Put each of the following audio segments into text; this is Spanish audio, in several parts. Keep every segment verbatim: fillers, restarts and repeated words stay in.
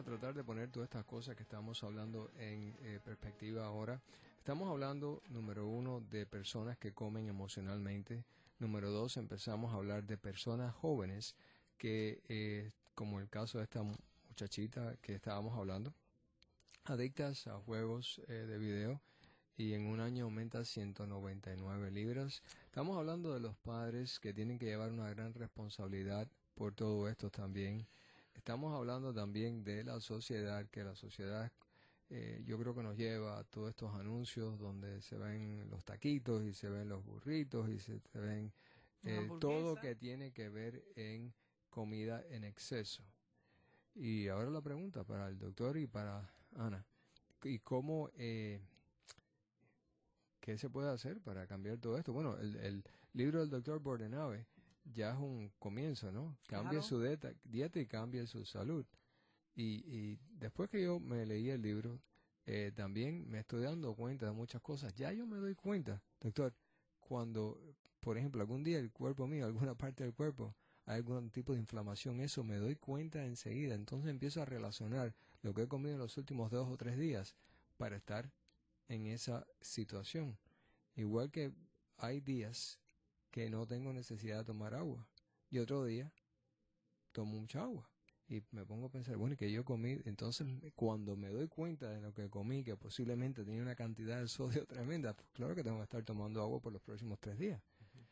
a tratar de poner todas estas cosas que estamos hablando en eh, perspectiva ahora. Estamos hablando, número uno, de personas que comen emocionalmente. Número dos, empezamos a hablar de personas jóvenes que, eh, como el caso de esta muchachita que estábamos hablando, adictas a juegos eh, de video, y en un año aumenta ciento noventa y nueve libras. Estamos hablando de los padres que tienen que llevar una gran responsabilidad por todo esto también. Estamos hablando también de la sociedad, que la sociedad eh, yo creo que nos lleva a todos estos anuncios donde se ven los taquitos y se ven los burritos y se, se ven eh, todo que tiene que ver en comida en exceso. Y ahora la pregunta para el doctor y para Ana. ¿Y cómo... Eh, ¿Qué se puede hacer para cambiar todo esto? Bueno, el, el libro del doctor Bordenave ya es un comienzo, ¿no? Cambie Claro. su dieta, dieta y cambie su salud. Y, y después que yo me leí el libro, eh, también me estoy dando cuenta de muchas cosas. Ya yo me doy cuenta, doctor, cuando, por ejemplo, algún día el cuerpo mío, alguna parte del cuerpo, hay algún tipo de inflamación, eso me doy cuenta enseguida. Entonces empiezo a relacionar lo que he comido en los últimos dos o tres días para estar en esa situación. Igual que hay días que no tengo necesidad de tomar agua y otro día tomo mucha agua y me pongo a pensar, bueno, ¿y que yo comí? Entonces cuando me doy cuenta de lo que comí, que posiblemente tenía una cantidad de sodio tremenda, pues claro que tengo que estar tomando agua por los próximos tres días. Uh-huh.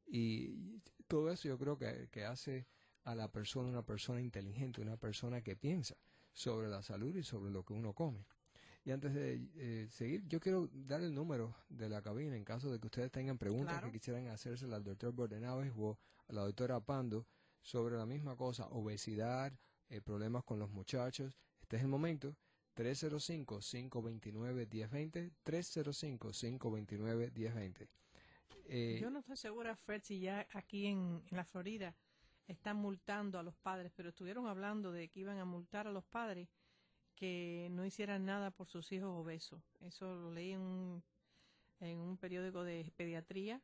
Y todo eso yo creo que, que hace a la persona una persona inteligente, una persona que piensa sobre la salud y sobre lo que uno come. Y antes de eh, seguir, yo quiero dar el número de la cabina en caso de que ustedes tengan preguntas Claro. que quisieran hacérsela al doctor Bordenave o a la doctora Pando sobre la misma cosa, obesidad, eh, problemas con los muchachos. Este es el momento. tres cero cinco, cinco dos nueve, uno cero dos cero, tres cero cinco, cinco dos nueve, uno cero dos cero. Eh, Yo no estoy segura, Fred, si ya aquí en, en la Florida están multando a los padres, pero estuvieron hablando de que iban a multar a los padres que no hicieran nada por sus hijos obesos. Eso lo leí en un, en un periódico de pediatría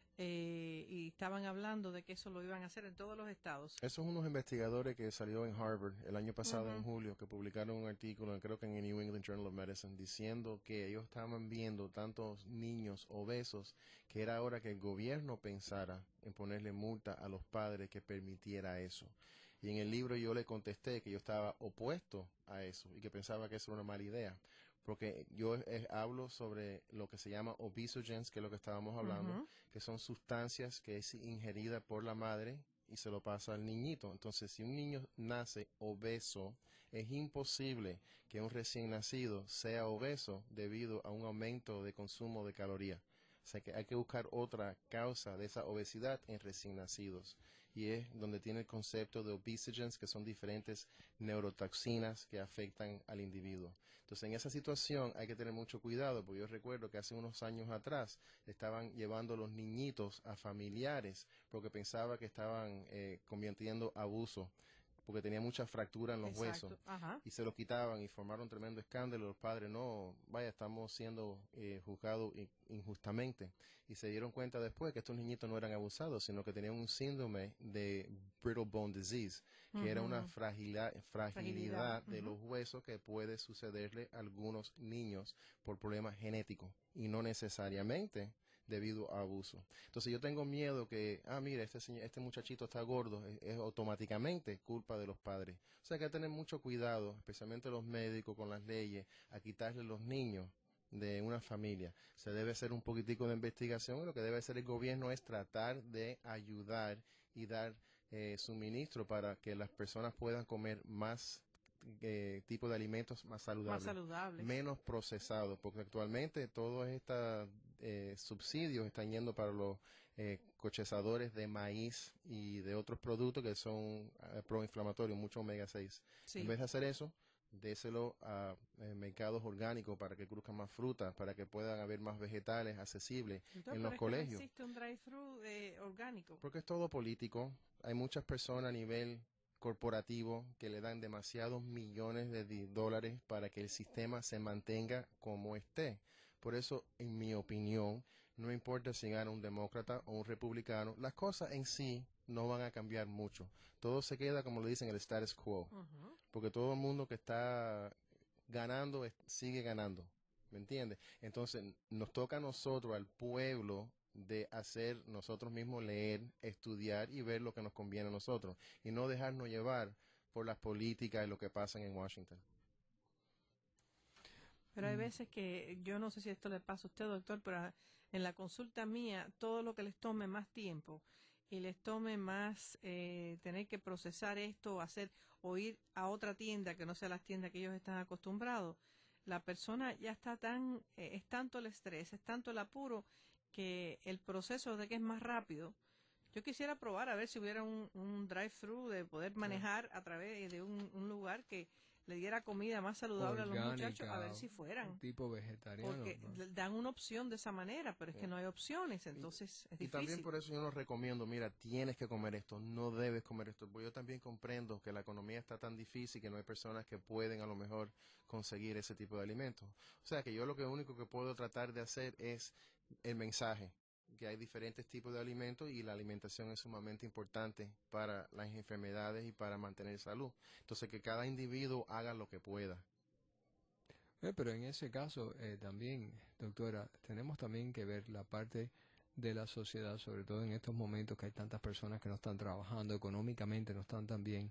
eh, y estaban hablando de que eso lo iban a hacer en todos los estados. Esos son unos investigadores que salió en Harvard el año pasado, Uh-huh. en julio, que publicaron un artículo, creo que en el New England Journal of Medicine, diciendo que ellos estaban viendo tantos niños obesos que era hora que el gobierno pensara en ponerle multa a los padres que permitiera eso. Y en el libro yo le contesté que yo estaba opuesto a eso y que pensaba que eso era una mala idea. Porque yo eh, hablo sobre lo que se llama obesogens, que es lo que estábamos hablando, Uh-huh. que son sustancias que es ingerida por la madre y se lo pasa al niñito. Entonces, si un niño nace obeso, es imposible que un recién nacido sea obeso debido a un aumento de consumo de calorías. O sea que hay que buscar otra causa de esa obesidad en recién nacidos. Y es donde tiene el concepto de obesogens, que son diferentes neurotoxinas que afectan al individuo. Entonces, en esa situación hay que tener mucho cuidado, porque yo recuerdo que hace unos años atrás estaban llevando los niñitos a familiares porque pensaba que estaban eh, cometiendo abuso, porque tenía mucha fractura en los Exacto. huesos. Ajá. Y se los quitaban y formaron tremendo escándalo. Los padres, no, vaya, estamos siendo eh, juzgados injustamente. Y se dieron cuenta después que estos niñitos no eran abusados, sino que tenían un síndrome de brittle bone disease, que uh-huh. era una fragilidad, fragilidad, fragilidad. de uh-huh. los huesos que puede sucederle a algunos niños por problemas genéticos y no necesariamente debido a abuso. Entonces yo tengo miedo que, ah, mira, este, este muchachito está gordo, es, es automáticamente culpa de los padres. O sea que hay que tener mucho cuidado, especialmente los médicos con las leyes, a quitarle los niños de una familia. Se debe hacer un poquitico de investigación y lo que debe hacer el gobierno es tratar de ayudar y dar eh, suministro para que las personas puedan comer más Eh, tipo de alimentos más saludables, más saludables, menos procesados, porque actualmente todos estos eh, subsidios están yendo para los eh, cochezadores de maíz y de otros productos que son eh, proinflamatorios, mucho omega seis. Sí. En vez de hacer eso, déselo a eh, mercados orgánicos para que crezcan más frutas, para que puedan haber más vegetales accesibles. Entonces, en los colegios. No existe un drive-thru eh, orgánico. Porque es todo político. Hay muchas personas a nivel corporativo que le dan demasiados millones de dólares para que el sistema se mantenga como esté. Por eso, en mi opinión, no importa si gana un demócrata o un republicano, las cosas en sí no van a cambiar mucho. Todo se queda, como le dicen, el status quo. Ujú. Porque todo el mundo que está ganando es- sigue ganando. ¿Me entiendes? Entonces, nos toca a nosotros, al pueblo, de hacer nosotros mismos leer, estudiar y ver lo que nos conviene a nosotros. Y no dejarnos llevar por las políticas y lo que pasa en Washington. Pero hay Mm. veces que, yo no sé si esto le pasa a usted, doctor, pero a- en la consulta mía, todo lo que les tome más tiempo y les tome más eh, tener que procesar esto o hacer, o ir a otra tienda que no sea las tiendas que ellos están acostumbrados, la persona ya está tan, eh, es tanto el estrés, es tanto el apuro, que el proceso de que es más rápido. Yo quisiera probar a ver si hubiera un, un drive-thru de poder manejar a través de un, un lugar que le diera comida más saludable a los muchachos, a ver Orgánica, si fueran. tipo vegetariano, Porque ¿no? le dan una opción de esa manera, pero es que Yeah. no hay opciones, entonces es Y también difícil. por eso yo nos recomiendo, mira, tienes que comer esto, no debes comer esto. Porque yo también comprendo que la economía está tan difícil que no hay personas que pueden a lo mejor conseguir ese tipo de alimentos. O sea que yo lo que único que puedo tratar de hacer es el mensaje, que hay diferentes tipos de alimentos y la alimentación es sumamente importante para las enfermedades y para mantener salud. Entonces que cada individuo haga lo que pueda. Eh, pero en ese caso eh, también, doctora, tenemos también que ver la parte de la sociedad, sobre todo en estos momentos que hay tantas personas que no están trabajando, económicamente no están tan bien.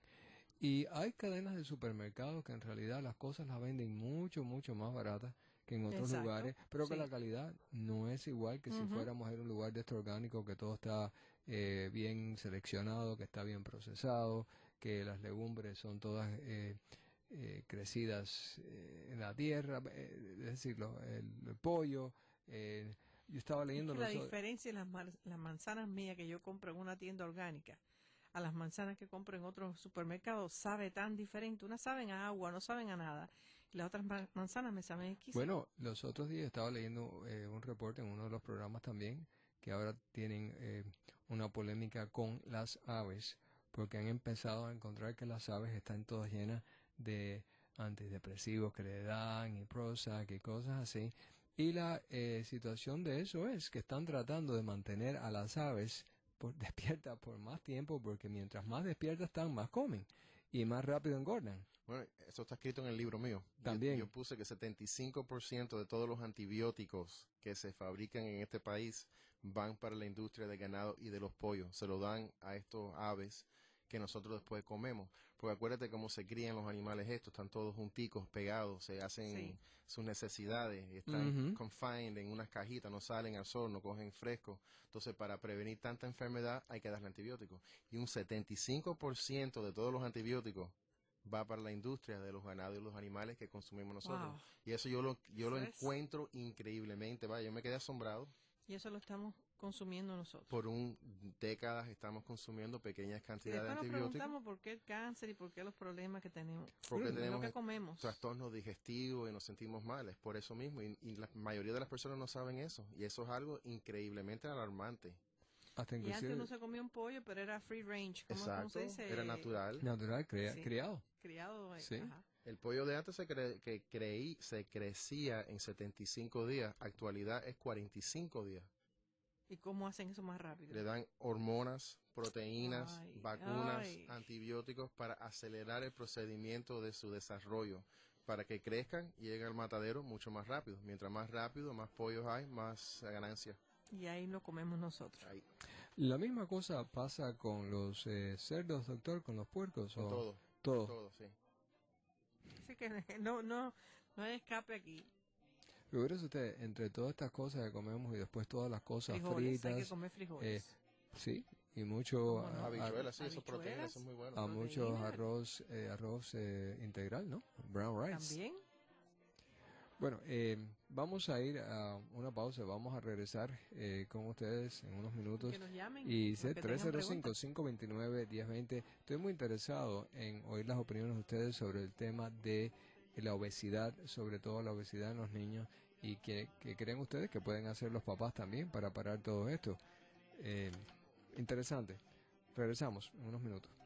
Y hay cadenas de supermercados que en realidad las cosas las venden mucho, mucho más baratas que en otros Exacto, lugares, pero que sí. la calidad no es igual que si Ujú. fuéramos a ir a un lugar de este orgánico, que todo está eh, bien seleccionado, que está bien procesado, que las legumbres son todas eh, eh, crecidas eh, en la tierra, eh, es decir, lo- el, el pollo. eh, yo estaba Es leyendo que la los... o- diferencia en las, mar- las manzanas mías que yo compro en una tienda orgánica a las manzanas que compro en otros supermercados sabe tan diferente. Unas saben a agua, no saben a nada. Y las otras ma- manzanas me saben exquisito. Bueno, los otros días estaba leyendo eh, un reporte en uno de los programas también, que ahora tienen eh, una polémica con las aves, porque han empezado a encontrar que las aves están todas llenas de antidepresivos que le dan y Prozac y cosas así. Y la eh, situación de eso es que están tratando de mantener a las aves por, despiertas por más tiempo, porque mientras más despiertas están, más comen y más rápido engordan. Bueno, eso está escrito en el libro mío. Yo, También. yo puse que setenta y cinco por ciento de todos los antibióticos que se fabrican en este país van para la industria del ganado y de los pollos. Se lo dan a estos aves que nosotros después comemos. Porque acuérdate cómo se crían los animales estos, están todos junticos, pegados, se hacen Sí. sus necesidades, están Ujú. confined en unas cajitas, no salen al sol, no cogen fresco. Entonces, para prevenir tanta enfermedad hay que darle antibióticos. Y un setenta y cinco por ciento de todos los antibióticos va para la industria de los ganados y los animales que consumimos nosotros. Wow. Y eso yo lo, yo lo Eso es. encuentro increíblemente. Vaya, yo me quedé asombrado. Y eso lo estamos consumiendo nosotros. Por un décadas estamos consumiendo pequeñas Y cantidades de después nos antibióticos preguntamos por qué el cáncer y por qué los problemas que tenemos. porque Es lo tenemos que est- comemos. trastornos digestivos y nos sentimos mal. Es por eso mismo. Y, y la mayoría de las personas no saben eso. Y eso es algo increíblemente alarmante. Hasta Y antes uno inclusive se comía un pollo, pero era free range. ¿Cómo, cómo se Exacto. dice? Era natural. natural, crea- Sí. criado. Criado. eh, Sí. Ajá. El pollo de antes se, cre- que creí, se crecía en setenta y cinco días. Actualidad es cuarenta y cinco días. ¿Y cómo hacen eso más rápido? Le dan hormonas, proteínas, Ay, vacunas, ay. antibióticos para acelerar el procedimiento de su desarrollo, para que crezcan y lleguen al matadero mucho más rápido. Mientras más rápido, más pollos hay, más ganancia. Y ahí lo comemos nosotros. Ahí, La misma cosa pasa con los eh, cerdos, doctor, con los puercos con o todo, todo. todo, sí. Así que no, no, no hay escape aquí. Figúrese usted, entre todas estas cosas que comemos y después todas las cosas Frijoles, hay que fritas, comer eh, frijoles. sí, y mucho ¿Cómo a- no? a- Habichuelas, sí, eso es habichuelas, proteína, eso es muy bueno. a mucho proteína. arroz, eh, arroz eh, integral, ¿no? Brown rice. También. Bueno, eh, vamos a ir a una pausa, vamos a regresar eh, con ustedes en unos minutos. Que nos llamen. Y los C que tres tengan cero cinco, preguntas. cinco dos nueve, uno cero dos cero. Estoy muy interesado en oír las opiniones de ustedes sobre el tema de la obesidad, sobre todo la obesidad en los niños, y que, que creen ustedes que pueden hacer los papás también para parar todo esto. Eh, interesante. Regresamos en unos minutos.